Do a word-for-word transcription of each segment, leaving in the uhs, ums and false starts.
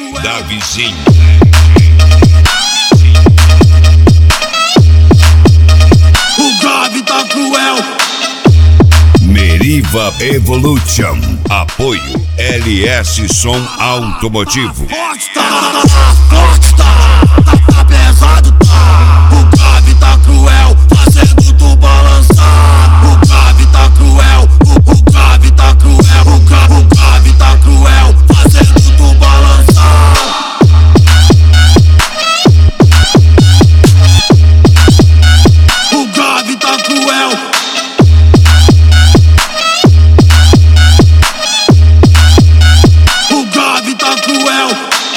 da vizinha. O grave tá cruel. Meriva Evolution. Apoio L S Som Automotivo. Forte tá, forte tá, tá, tá pesado tá. O grave tá cruel, fazendo tu balançar. O grave tá cruel, o, o grave tá cruel. O, gra, o grave tá cruel, fazendo tu balançar. O grave tá cruel. O grave tá cruel.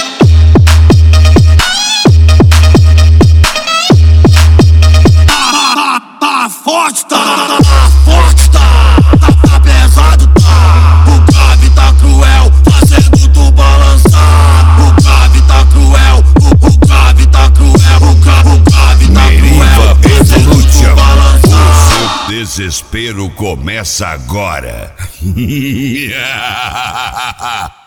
Forte tá, forte tá, tá, tá pesado tá. O grave tá cruel, fazendo tu balançar. O grave tá cruel, o, o grave tá cruel. O, gra, o grave tá Meriva cruel, fazendo Evolution. tu balançar. O seu desespero começa agora.